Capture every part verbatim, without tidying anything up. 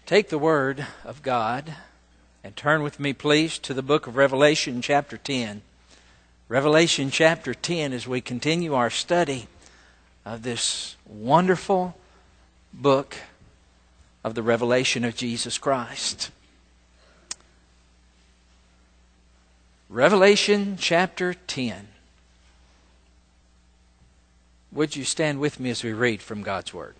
Take the Word of God and turn with me, please, to the book of Revelation chapter ten. Revelation chapter ten, as we continue our study of this wonderful book of the revelation of Jesus Christ. Revelation chapter ten. Would you stand with me as we read from God's Word?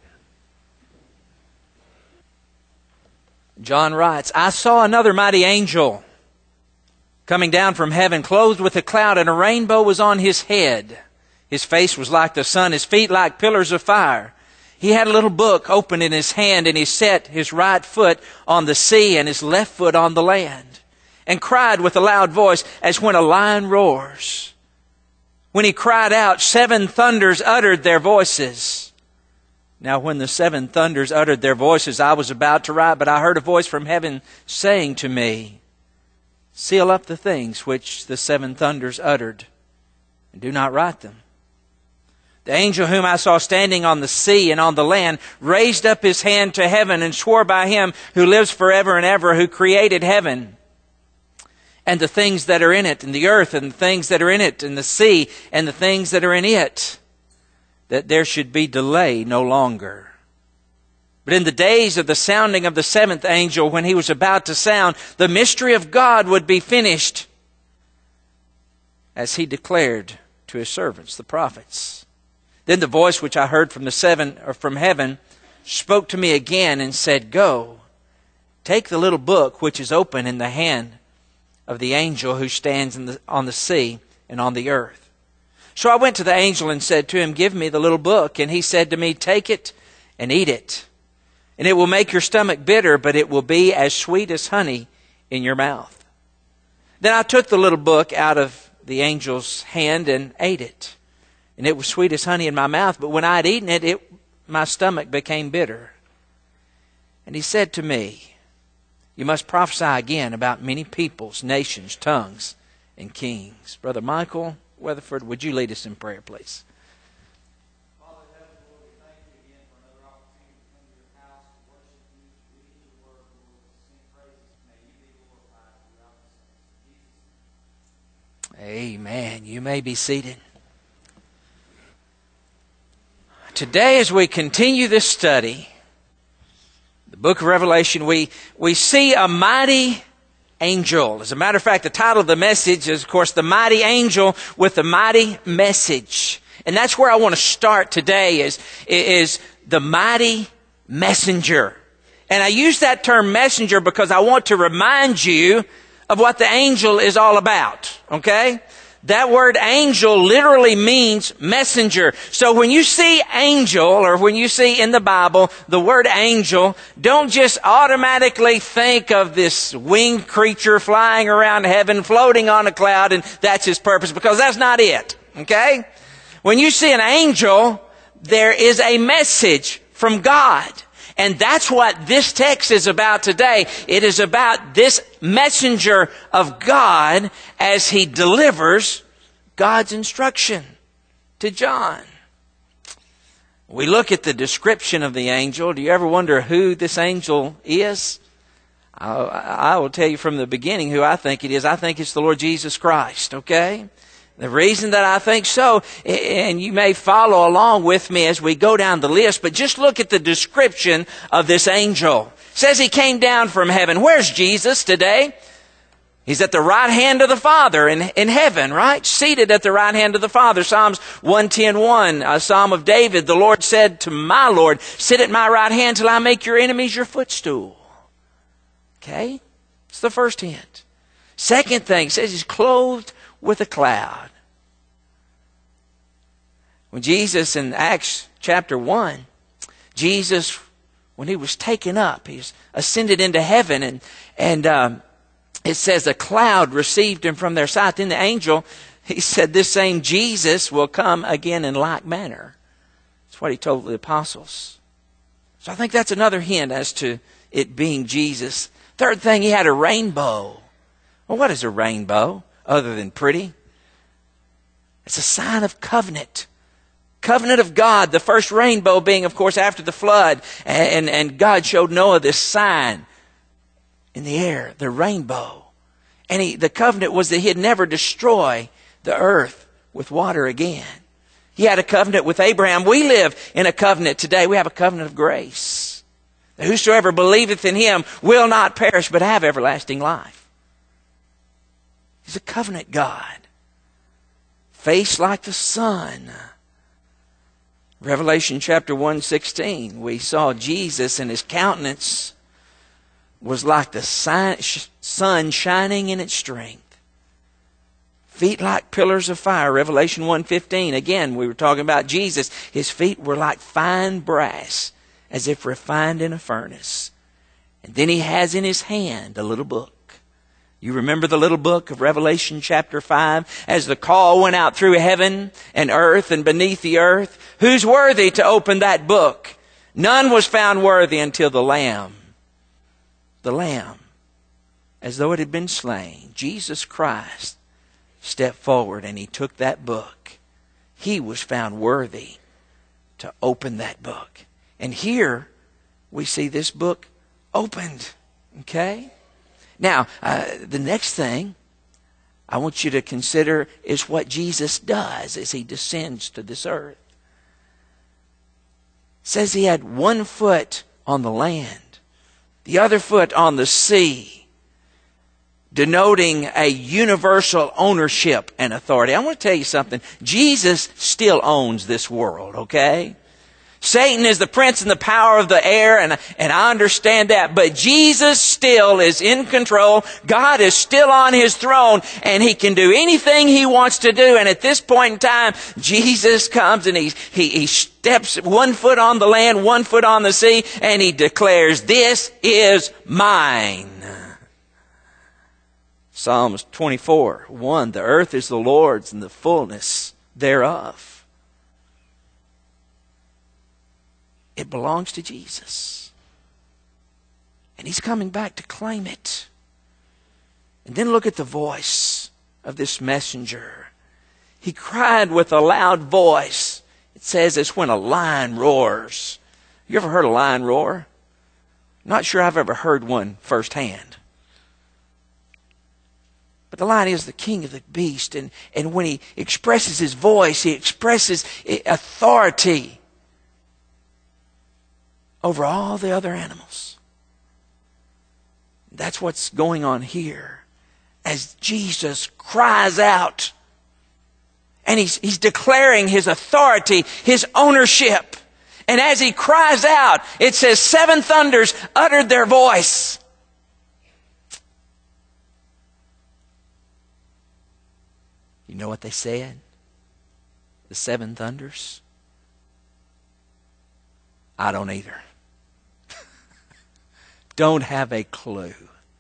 John writes, I saw another mighty angel coming down from heaven, clothed with a cloud, and a rainbow was on his head. His face was like the sun, his feet like pillars of fire. He had a little book open in his hand, and he set his right foot on the sea and his left foot on the land, and cried with a loud voice as when a lion roars. When he cried out, seven thunders uttered their voices. Now when the seven thunders uttered their voices, I was about to write, but I heard a voice from heaven saying to me, seal up the things which the seven thunders uttered, and do not write them. The angel whom I saw standing on the sea and on the land raised up his hand to heaven and swore by him who lives forever and ever, who created heaven and the things that are in it, and the earth and the things that are in it, and the sea and the things that are in it, that there should be delay no longer. But in the days of the sounding of the seventh angel, when he was about to sound, the mystery of God would be finished, as he declared to his servants, the prophets. Then the voice which I heard from the seven or from heaven spoke to me again and said, Go, take the little book which is open in the hand of the angel who stands in the, on the sea and on the earth. So I went to the angel and said to him, Give me the little book. And he said to me, Take it and eat it. And it will make your stomach bitter, but it will be as sweet as honey in your mouth. Then I took the little book out of the angel's hand and ate it. And it was sweet as honey in my mouth. But when I had eaten it, it my stomach became bitter. And he said to me, You must prophesy again about many peoples, nations, tongues, and kings. Brother Michael Weatherford, would you lead us in prayer, please? Father in heaven, Lord, we thank you again for another opportunity to come to your house, to worship you, to read your word, Lord, to sing praises. May you be glorified throughout this service. Amen. You may be seated. Today, as we continue this study, the book of Revelation, we, we see a mighty angel. As a matter of fact, the title of the message is, of course, The Mighty Angel with the Mighty Message. And that's where I want to start today is, is the mighty messenger. And I use that term messenger because I want to remind you of what the angel is all about. Okay? That word angel literally means messenger. So when you see angel, or when you see in the Bible the word angel, don't just automatically think of this winged creature flying around heaven, floating on a cloud, and that's his purpose, because that's not it. Okay? When you see an angel, there is a message from God. And that's what this text is about today. It is about this messenger of God as he delivers God's instruction to John. We look at the description of the angel. Do you ever wonder who this angel is? I, I will tell you from the beginning who I think it is. I think it's the Lord Jesus Christ, okay? The reason that I think so, and you may follow along with me as we go down the list, but just look at the description of this angel. It says he came down from heaven. Where's Jesus today? He's at the right hand of the Father in, in heaven, right? Seated at the right hand of the Father. Psalms one ten one, a Psalm of David. The Lord said to my Lord, Sit at my right hand till I make your enemies your footstool. Okay? It's the first hint. Second thing, it says he's clothed with a cloud. When Jesus in Acts chapter one, Jesus, when he was taken up, he was ascended into heaven, and and um, it says a cloud received him from their sight. Then the angel, he said, this same Jesus will come again in like manner. That's what he told the apostles. So I think that's another hint as to it being Jesus. Third thing, he had a rainbow. Well, what is a rainbow other than pretty? It's a sign of covenant. covenant of God, the first rainbow being, of course, after the flood. And, and God showed Noah this sign in the air, the rainbow. And he, the covenant was that he'd never destroy the earth with water again. He had a covenant with Abraham. We live in a covenant today. We have a covenant of grace. That whosoever believeth in him will not perish but have everlasting life. He's a covenant God. Face like the sun. Revelation chapter one sixteen, we saw Jesus and his countenance was like the sun shining in its strength. Feet like pillars of fire. Revelation one fifteen, again, we were talking about Jesus. His feet were like fine brass, as if refined in a furnace. And then he has in his hand a little book. You remember the little book of Revelation chapter five? As the call went out through heaven and earth and beneath the earth, who's worthy to open that book? None was found worthy until the Lamb. The Lamb, as though it had been slain, Jesus Christ, stepped forward and he took that book. He was found worthy to open that book. And here we see this book opened. Okay? Now, uh, the next thing I want you to consider is what Jesus does as he descends to this earth. It says he had one foot on the land, the other foot on the sea, denoting a universal ownership and authority. I want to tell you something. Jesus still owns this world, okay? Satan is the prince and the power of the air, and, and I understand that. But Jesus still is in control. God is still on his throne, and he can do anything he wants to do. And at this point in time, Jesus comes and he, he, he steps one foot on the land, one foot on the sea, and he declares, "This is mine." Psalms twenty-four, one, "The earth is the Lord's and the fullness thereof." It belongs to Jesus. And he's coming back to claim it. And then look at the voice of this messenger. He cried with a loud voice. It says it's when a lion roars. You ever heard a lion roar? Not sure I've ever heard one firsthand. But the lion is the king of the beast. And, and when he expresses his voice, he expresses authority over all the other animals. That's what's going on here. As Jesus cries out, and he's, he's declaring his authority, his ownership. And as he cries out, it says seven thunders uttered their voice. You know what they said? The seven thunders? I don't either. Don't have a clue.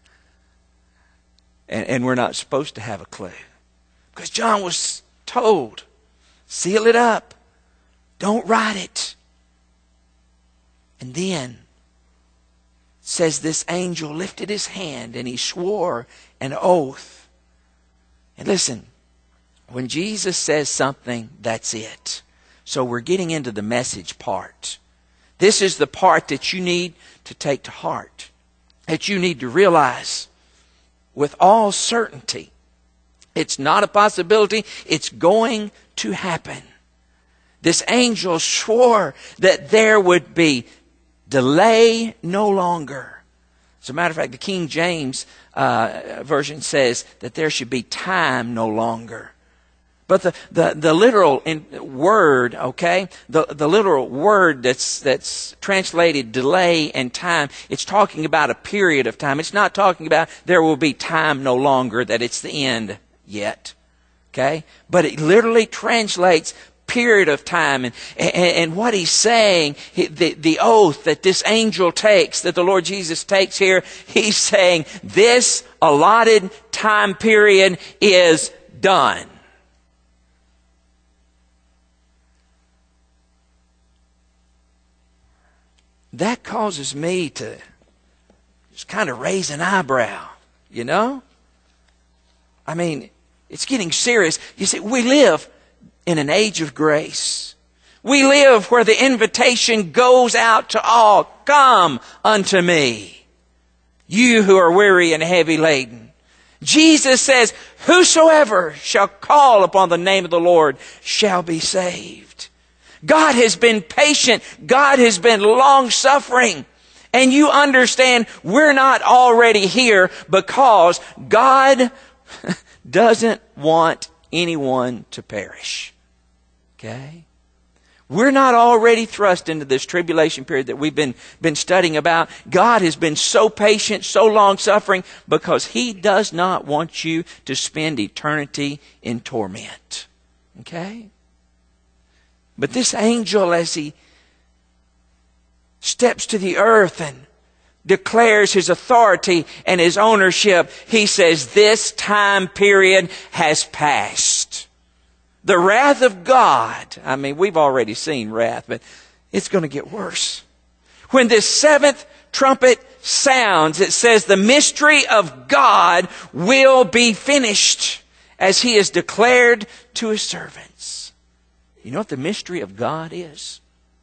And, and we're not supposed to have a clue. Because John was told, seal it up. Don't write it. And then it says this angel lifted his hand and he swore an oath. And listen, when Jesus says something, that's it. So we're getting into the message part. This is the part that you need to take to heart, that you need to realize with all certainty. It's not a possibility. It's going to happen. This angel swore that there would be delay no longer. As a matter of fact, the King James uh, version says that there should be time no longer. But the, the, the literal in, word, okay, the, the literal word that's, that's translated delay and time, it's talking about a period of time. It's not talking about there will be time no longer, that it's the end yet, okay? But it literally translates period of time. And, and, and what he's saying, the, the oath that this angel takes, that the Lord Jesus takes here, he's saying this allotted time period is done. That causes me to just kind of raise an eyebrow, you know? I mean, it's getting serious. You see, we live in an age of grace. We live where the invitation goes out to all. Come unto me, you who are weary and heavy laden. Jesus says, whosoever shall call upon the name of the Lord shall be saved. God has been patient. God has been long-suffering. And you understand we're not already here because God doesn't want anyone to perish. Okay? We're not already thrust into this tribulation period that we've been, been studying about. God has been so patient, so long-suffering, because He does not want you to spend eternity in torment. Okay? But this angel, as he steps to the earth and declares his authority and his ownership, he says, this time period has passed. The wrath of God, I mean, we've already seen wrath, but it's going to get worse. When this seventh trumpet sounds, it says the mystery of God will be finished as He has declared to His servants. You know what the mystery of God is?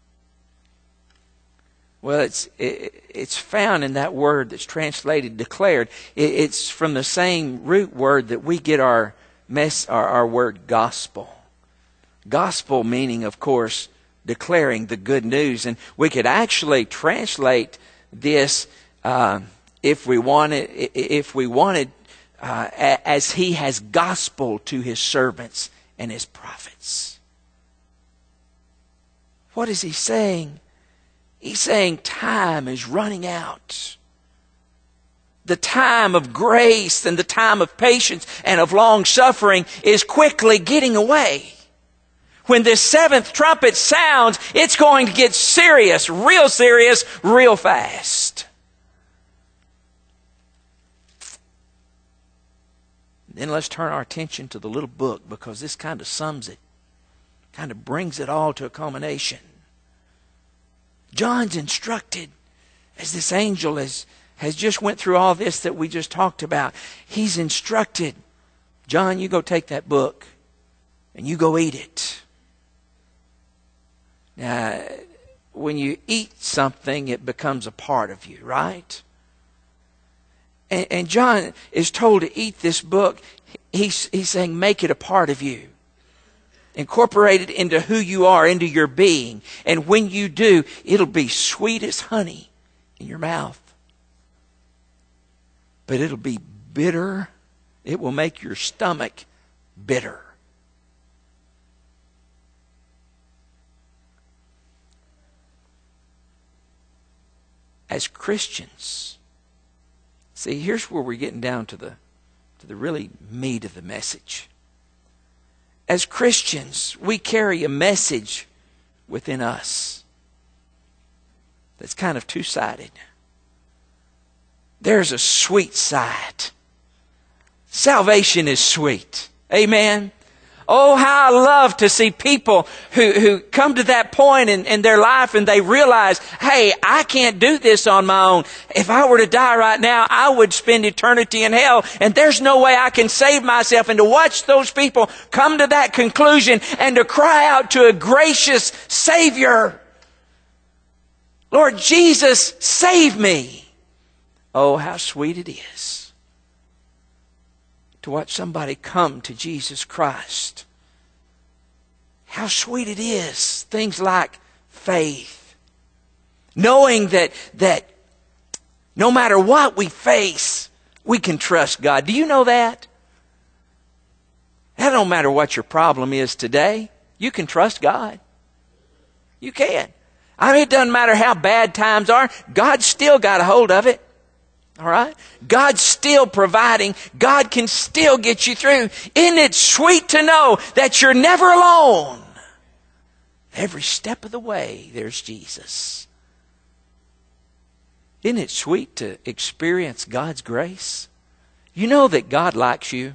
Well, it's it, it's found in that word that's translated declared. It, it's from the same root word that we get our mess our, our word gospel. Gospel meaning, of course, declaring the good news, and we could actually translate this uh, if we wanted if we wanted uh, as He has gospel to His servants and His prophets. What is He saying? He's saying time is running out. The time of grace and the time of patience and of long suffering is quickly getting away. When this seventh trumpet sounds, it's going to get serious, real serious, real fast. Then let's turn our attention to the little book, because this kind of sums it, kind of brings it all to a culmination. John's instructed, as this angel has, has just went through all this that we just talked about. He's instructed, John, you go take that book and you go eat it. Now, when you eat something, it becomes a part of you, right? And, and John is told to eat this book. He's, he's saying, make it a part of you. Incorporate it into who you are, into your being. And when you do, it'll be sweet as honey in your mouth. But it'll be bitter. It will make your stomach bitter. As Christians, see, here's where we're getting down to the to the really meat of the message. As Christians, we carry a message within us that's kind of two-sided. There's a sweet side. Salvation is sweet. Amen. Oh, how I love to see people who, who come to that point in, in their life and they realize, hey, I can't do this on my own. If I were to die right now, I would spend eternity in hell, and there's no way I can save myself. And to watch those people come to that conclusion and to cry out to a gracious Savior, Lord Jesus, save me. Oh, how sweet it is to watch somebody come to Jesus Christ. How sweet it is. Things like faith. Knowing that, that no matter what we face, we can trust God. Do you know that? That don't matter what your problem is today. You can trust God. You can. I mean, it doesn't matter how bad times are. God's still got a hold of it. All right? God's still providing. God can still get you through. Isn't it sweet to know that you're never alone? Every step of the way, there's Jesus. Isn't it sweet to experience God's grace? You know that God likes you.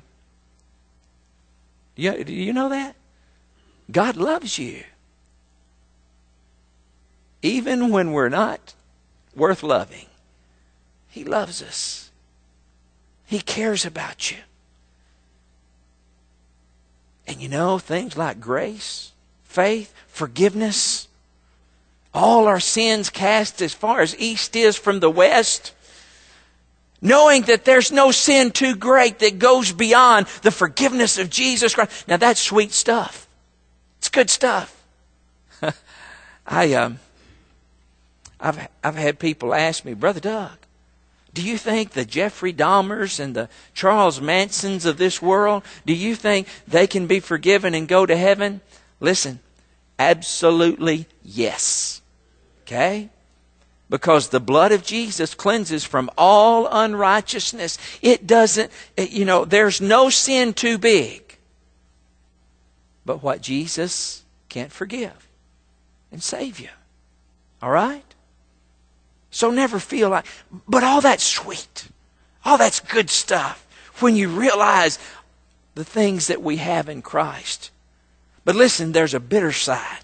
Do you, do you know that? God loves you. Even when we're not worth loving. He loves us. He cares about you. And you know, things like grace, faith, forgiveness, all our sins cast as far as east is from the west, knowing that there's no sin too great that goes beyond the forgiveness of Jesus Christ. Now that's sweet stuff. It's good stuff. I um, I've I've had people ask me, Brother Doug, do you think the Jeffrey Dahmers and the Charles Mansons of this world, do you think they can be forgiven and go to heaven? Listen, absolutely yes. Okay? Because the blood of Jesus cleanses from all unrighteousness. It doesn't, you know, there's no sin too big. But what Jesus can't forgive and save you. All right? So never feel like, but all that's sweet. All that's good stuff when you realize the things that we have in Christ. But listen, there's a bitter side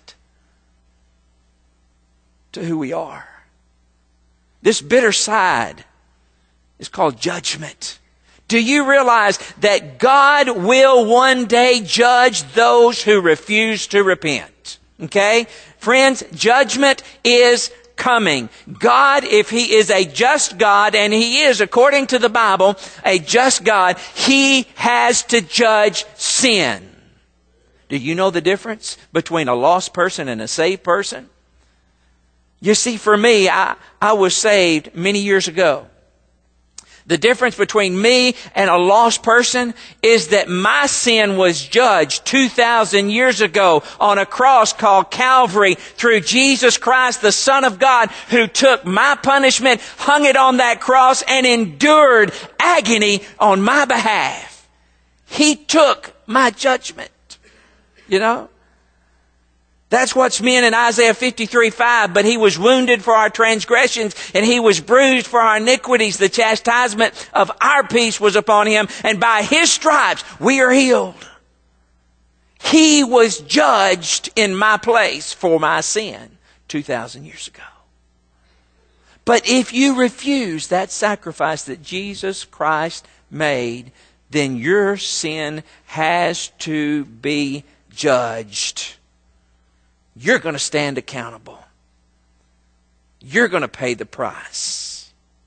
to who we are. This bitter side is called judgment. Do you realize that God will one day judge those who refuse to repent? Okay? Friends, judgment is coming. God, if He is a just God, and He is, according to the Bible, a just God, He has to judge sin. Do you know the difference between a lost person and a saved person? You see, for me, I, I was saved many years ago. The difference between me and a lost person is that my sin was judged two thousand years ago on a cross called Calvary through Jesus Christ, the Son of God, who took my punishment, hung it on that cross, and endured agony on my behalf. He took my judgment. You know? That's what's meant in Isaiah fifty-three five. But He was wounded for our transgressions, and He was bruised for our iniquities. The chastisement of our peace was upon Him, and by His stripes we are healed. He was judged in my place for my sin two thousand years ago. But if you refuse that sacrifice that Jesus Christ made, then your sin has to be judged. You're going to stand accountable. You're going to pay the price.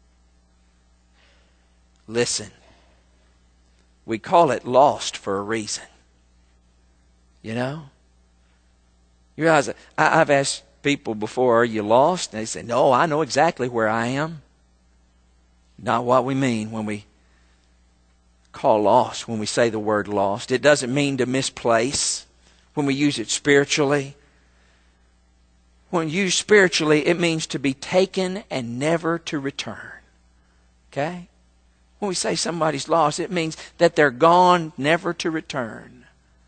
Listen, we call it lost for a reason. You know? You realize that I, I've asked people before, are you lost? And they say, no, I know exactly where I am. Not what we mean when we call lost, when we say the word lost. It doesn't mean to misplace when we use it spiritually. When used spiritually, it means to be taken and never to return. Okay? When we say somebody's lost, it means that they're gone, never to return.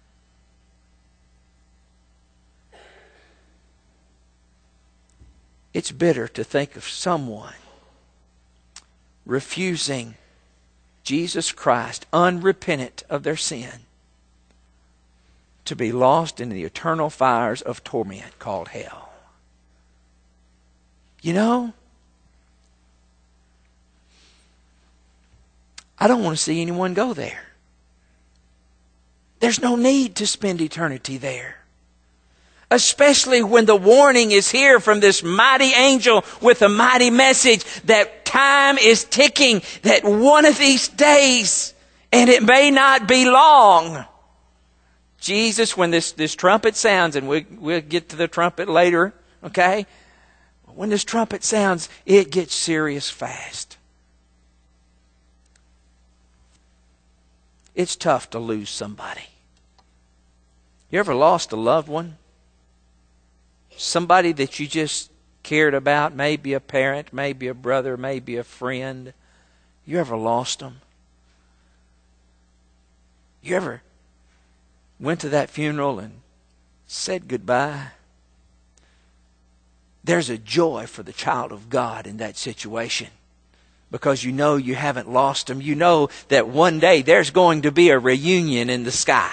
It's bitter to think of someone refusing Jesus Christ, unrepentant of their sin, to be lost in the eternal fires of torment called hell. You know, I don't want to see anyone go there. There's no need to spend eternity there. Especially when the warning is here from this mighty angel with a mighty message that time is ticking, that one of these days, and it may not be long, Jesus, when this, this trumpet sounds, and we, we'll get to the trumpet later, okay? When this trumpet sounds, it gets serious fast. It's tough to lose somebody. You ever lost a loved one? Somebody that you just cared about, maybe a parent, maybe a brother, maybe a friend. You ever lost them? You ever went to that funeral and said goodbye? There's a joy for the child of God in that situation, because you know you haven't lost them. You know that one day there's going to be a reunion in the sky.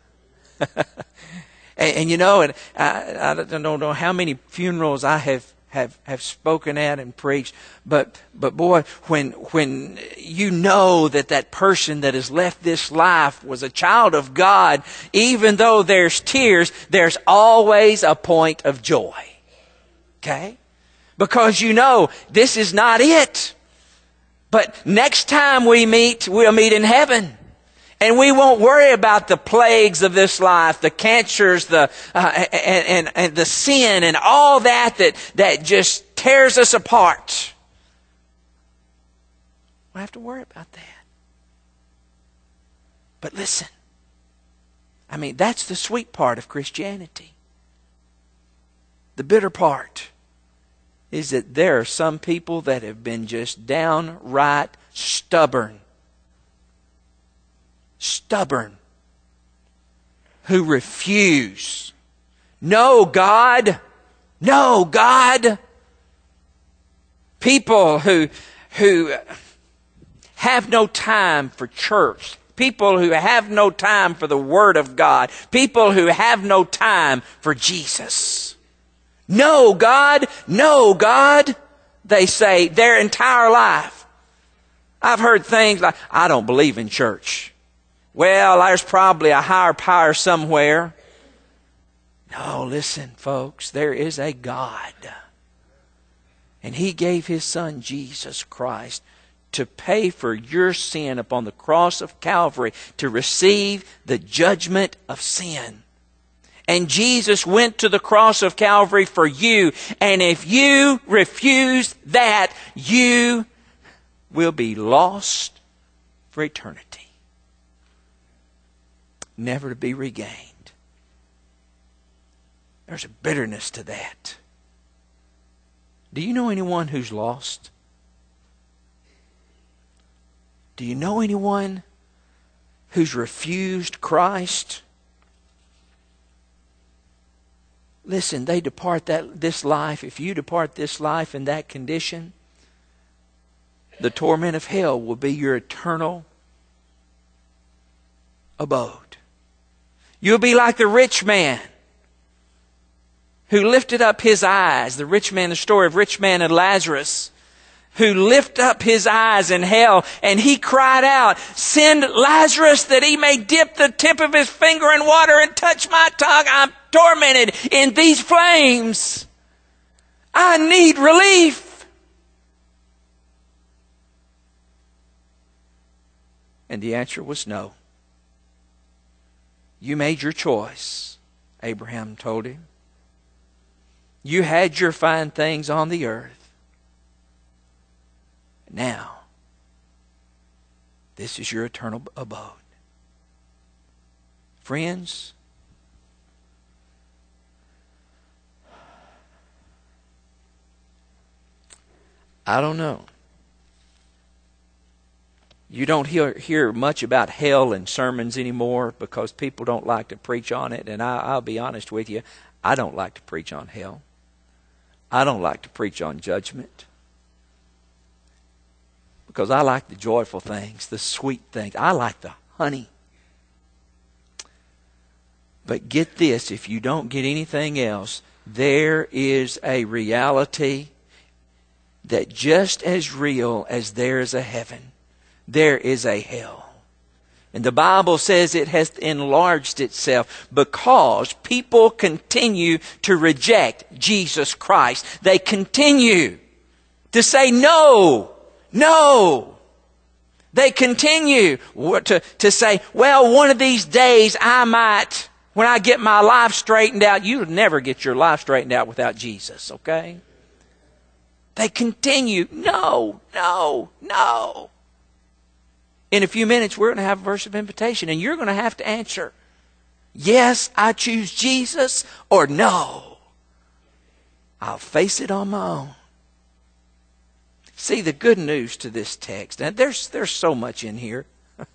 and, and you know, and I, I don't know how many funerals I have have, have spoken at and preached. But, but boy, when, when you know that that person that has left this life was a child of God, even though there's tears, there's always a point of joy. Okay? Because you know this is not it. But next time we meet, we'll meet in heaven. And we won't worry about the plagues of this life, the cancers, the uh, and, and, and the sin and all that, that that just tears us apart. We don't have to worry about that. But listen, I mean, that's the sweet part of Christianity. The bitter part is that there are some people that have been just downright stubborn. Stubborn, who refuse. No, God. No, God. People who, who have no time for church. People who have no time for the Word of God. People who have no time for Jesus. No, God. No, God. They say their entire life. I've heard things like, I don't believe in church. Well, there's probably a higher power somewhere. No, listen, folks, there is a God. And He gave His Son, Jesus Christ, to pay for your sin upon the cross of Calvary, to receive the judgment of sin. And Jesus went to the cross of Calvary for you. And if you refuse that, you will be lost for eternity. Never to be regained. There's a bitterness to that. Do you know anyone who's lost? Do you know anyone who's refused Christ? Listen, they depart that this life. If you depart this life in that condition, the torment of hell will be your eternal abode. You'll be like the rich man who lifted up his eyes. The rich man, the story of rich man and Lazarus, who lifted up his eyes in hell, and he cried out, send Lazarus that he may dip the tip of his finger in water and touch my tongue. I'm tormented in these flames. I need relief. And the answer was no. You made your choice, Abraham told him. You had your fine things on the earth. Now, this is your eternal abode. Friends, I don't know. You don't hear, hear much about hell in sermons anymore because people don't like to preach on it. And I, I'll be honest with you, I don't like to preach on hell. I don't like to preach on judgment. Because I like the joyful things, the sweet things. I like the honey. But get this, if you don't get anything else, there is a reality that just as real as there is a heaven, there is a hell. And the Bible says it has enlarged itself because people continue to reject Jesus Christ. They continue to say no, no. They continue to, to say, well, one of these days I might, when I get my life straightened out. You'll never get your life straightened out without Jesus, okay? They continue, no, no, no. In a few minutes, we're going to have a verse of invitation, and you're going to have to answer, yes, I choose Jesus, or no, I'll face it on my own. See, the good news to this text, and there's, there's so much in here,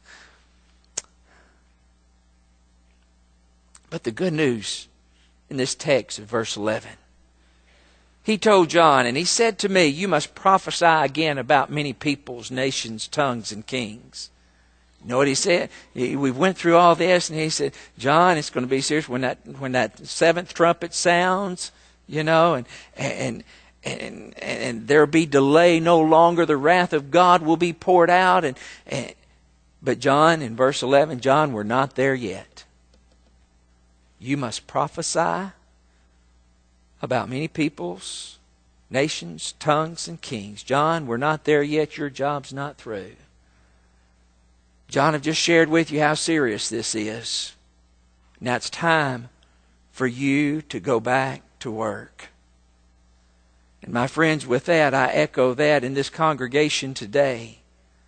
but the good news in this text of verse eleven, he told John, and he said to me, you must prophesy again about many peoples, nations, tongues, and kings. You know what he said? He, we went through all this, and he said, John, it's going to be serious when that when that seventh trumpet sounds, you know, and and and, and there'll be delay no longer. The wrath of God will be poured out. And, and But John, in verse eleven, John, we're not there yet. You must prophesy about many peoples, nations, tongues, and kings. John, we're not there yet. Your job's not through. John, I've just shared with you how serious this is. Now it's time for you to go back to work. And my friends, with that, I echo that in this congregation today.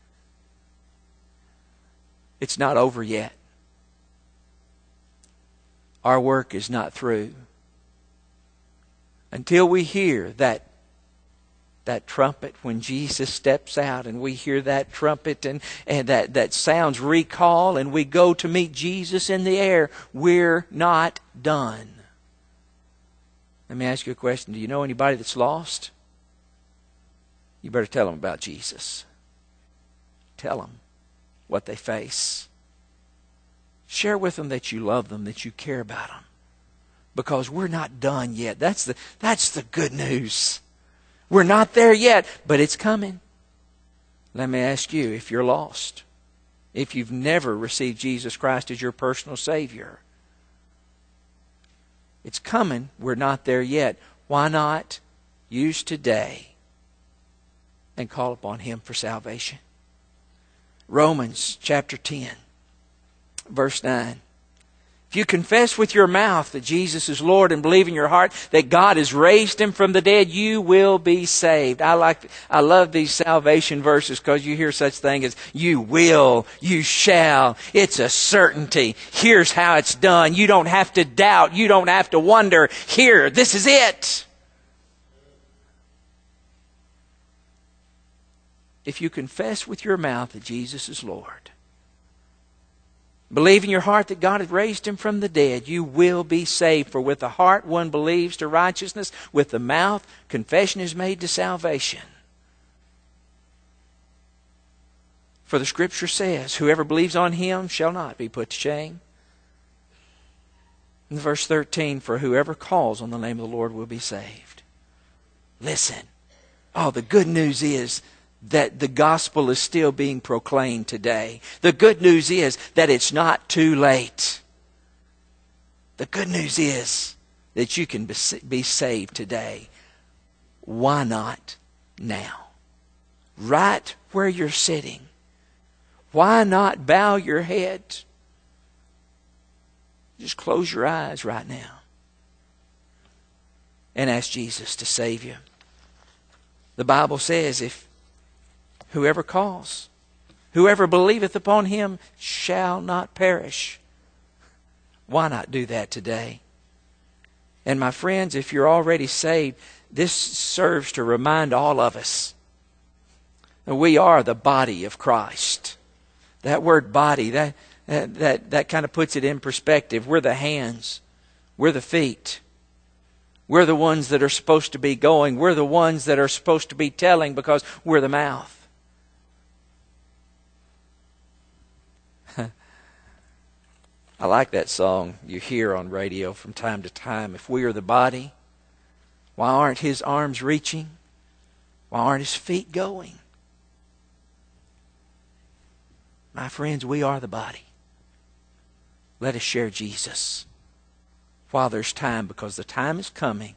It's not over yet. Our work is not through. Until we hear that that trumpet when Jesus steps out, and we hear that trumpet and, and that, that sounds recall, and we go to meet Jesus in the air, we're not done. Let me ask you a question. Do you know anybody that's lost? You better tell them about Jesus. Tell them what they face. Share with them that you love them, that you care about them. Because we're not done yet. That's the, that's the good news. We're not there yet, but it's coming. Let me ask you, if you're lost, if you've never received Jesus Christ as your personal Savior, it's coming. We're not there yet. Why not use today and call upon Him for salvation? Romans chapter ten, verse nine. If you confess with your mouth that Jesus is Lord and believe in your heart that God has raised Him from the dead, you will be saved. I like, I love these salvation verses because you hear such things as you will, you shall. It's a certainty. Here's how it's done. You don't have to doubt. You don't have to wonder. Here, this is it. If you confess with your mouth that Jesus is Lord, believe in your heart that God had raised Him from the dead, you will be saved. For with the heart one believes to righteousness, with the mouth confession is made to salvation. For the Scripture says, whoever believes on Him shall not be put to shame. In verse thirteen, for whoever calls on the name of the Lord will be saved. Listen. Oh, the good news is that the gospel is still being proclaimed today. The good news is that it's not too late. The good news is that you can be saved today. Why not now? Right where you're sitting. Why not bow your head? Just close your eyes right now and ask Jesus to save you. The Bible says if whoever calls, whoever believeth upon Him shall not perish. Why not do that today? And my friends, if you're already saved, this serves to remind all of us that we are the body of Christ. That word body, that, that, that, that kind of puts it in perspective. We're the hands. We're the feet. We're the ones that are supposed to be going. We're the ones that are supposed to be telling because we're the mouth. I like that song you hear on radio from time to time. If we are the body, why aren't His arms reaching? Why aren't His feet going? My friends, we are the body. Let us share Jesus while there's time, because the time is coming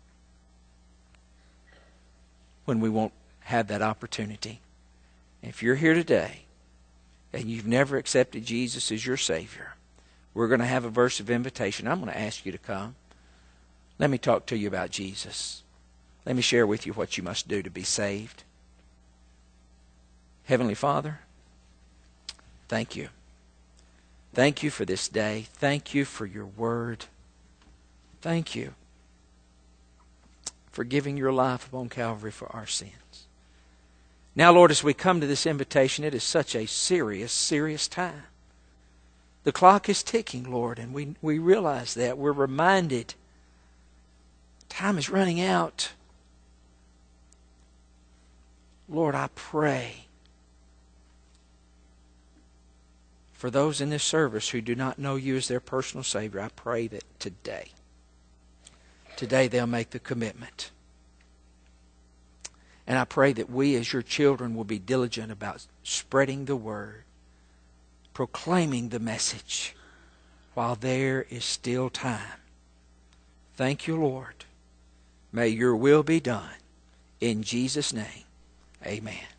when we won't have that opportunity. If you're here today and you've never accepted Jesus as your Savior, we're going to have a verse of invitation. I'm going to ask you to come. Let me talk to you about Jesus. Let me share with you what you must do to be saved. Heavenly Father, thank you. Thank you for this day. Thank you for your word. Thank you for giving your life upon Calvary for our sins. Now, Lord, as we come to this invitation, it is such a serious, serious time. The clock is ticking, Lord, and we, we realize that. We're reminded time is running out. Lord, I pray for those in this service who do not know you as their personal Savior. I pray that today, today they'll make the commitment And I pray that we as your children will be diligent about spreading the word, proclaiming the message while there is still time. Thank you, Lord. May your will be done. In Jesus' name, amen.